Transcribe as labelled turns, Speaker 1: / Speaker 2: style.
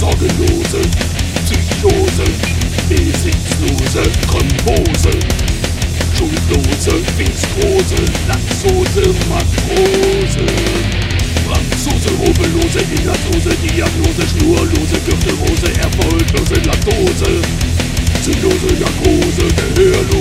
Speaker 1: Tagelose, Psychose, besitzlose Thrombose, schuldlose, Pfingstrose, Laxose, Matrose, Franzose, Hobellose, Inhaltslose, Diagnose, Schnurlose, Gürtelrose, erfolglose Laktose, sinnlose Narkose, Gehörlose.